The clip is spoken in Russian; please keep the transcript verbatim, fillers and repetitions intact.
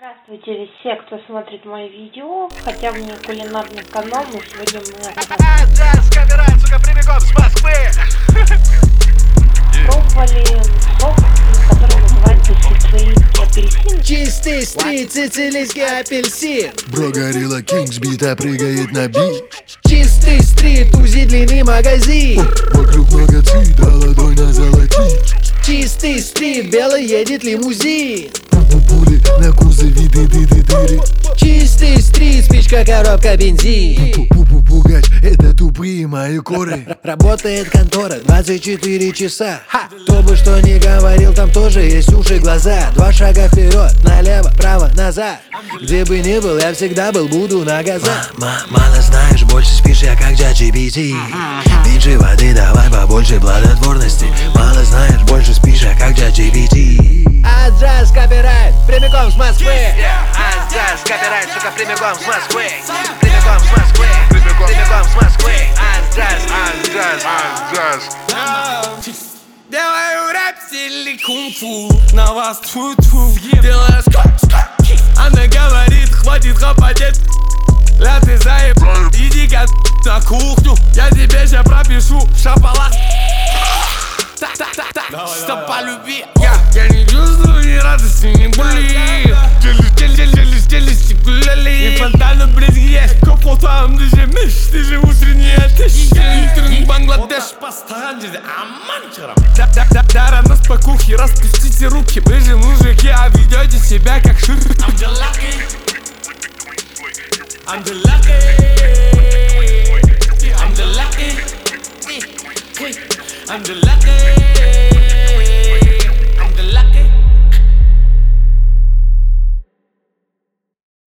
Здравствуйте все, кто смотрит мои видео, хотя у меня кулинарный канал, но сегодня мы пробовали сок, который называется сицилийский апельсин. Чистый стрит, сицилийский апельсин. Бро, горилла Кинг сбита прыгает на бит. Чистый стрит, УЗИ длинный магазин. Вокруг много цвет, а ладонь на золотить. Чистый стрит, белый едет лимузин. Пули на кузове дыры-дыры. Чистый стрит, спичка, коробка, бензин. Пупу пугач, это тупые мои коры. Работает контора двадцать четыре часа. Ха! Кто бы что ни говорил, там тоже есть уши, глаза. Два шага вперед, налево, право, назад. Где бы ни был, я всегда был, буду на газах. Мало знаешь, больше спишь, я как джи пи ти. Меньше воды, давай побольше плодотворности. Мало знаешь, больше спишь, я как джи пи ти. Аджаз копирайт, прямиком с Москвы. Аджаз копирайт, сука, прямиком с Москвы. Прямиком с Москвы. Прямиком с Москвы. Аджаз, аджаз, аджаз. Делаю рэп в стиле кунг-фу. На вас тьфу-тьфу. Делаю скок-скок. Она говорит, хватит хапать. Ля ты заеб, иди-ка на кухню. Я тебе ща пропишу шапалак. Что по любви. Я, я не чувствую ни радости, ни боли. Челюсти гуляли. И фонтаны брызги есть. Коп по твоем дыше мышь. Ты же утренний отдышь. Утренний Бангладеш. Постоянно же аманчером. Да, нас по кухне, распустите руки. Вы же мужики, а ведете себя как шир. I'm the lucky. I'm the lucky. I'm the lucky. I'm the lucky.